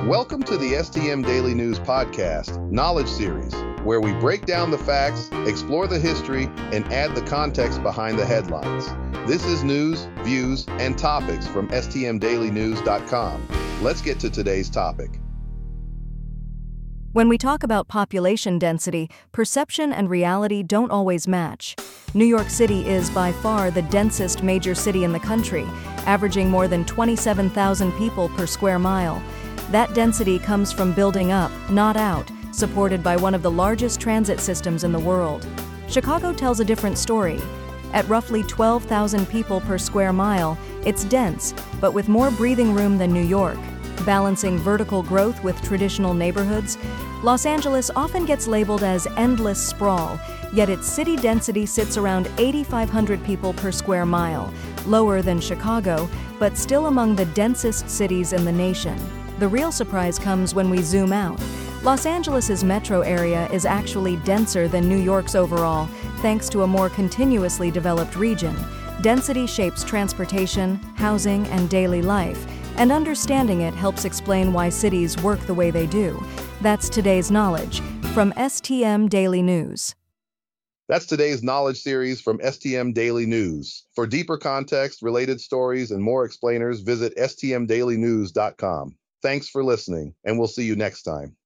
Welcome to the STM Daily News Podcast, Knowledge Series, where we break down the facts, explore the history, and add the context behind the headlines. This is news, views, and topics from stmdailynews.com. Let's get to today's topic. When we talk about population density, perception and reality don't always match. New York City is by far the densest major city in the country, averaging more than 27,000 people per square mile. That density comes from building up, not out, supported by one of the largest transit systems in the world. Chicago tells a different story. At roughly 12,000 people per square mile, it's dense, but with more breathing room than New York. Balancing vertical growth with traditional neighborhoods, Los Angeles often gets labeled as endless sprawl, yet its city density sits around 8,500 people per square mile, lower than Chicago, but still among the densest cities in the nation. The real surprise comes when we zoom out. Los Angeles's metro area is actually denser than New York's overall, thanks to a more continuously developed region. Density shapes transportation, housing, and daily life, and understanding it helps explain why cities work the way they do. That's today's knowledge from STM Daily News. That's today's Knowledge Series from STM Daily News. For deeper context, related stories, and more explainers, visit stmdailynews.com. Thanks for listening, and we'll see you next time.